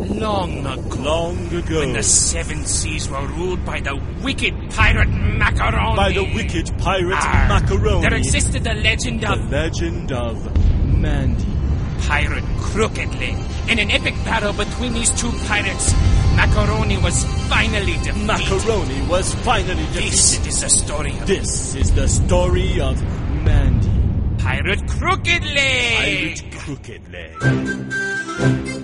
Long ago. Long ago. When the seven seas were ruled by the wicked pirate Macaroni. By the wicked pirate Macaroni. There existed the legend of... The legend of Mandy. Pirate Crooked Leg. In an epic battle between these two pirates, Macaroni was finally defeated. Macaroni was finally defeated. This is the story of... This is the story of Mandy. Pirate Crooked Leg. Pirate Crooked Leg.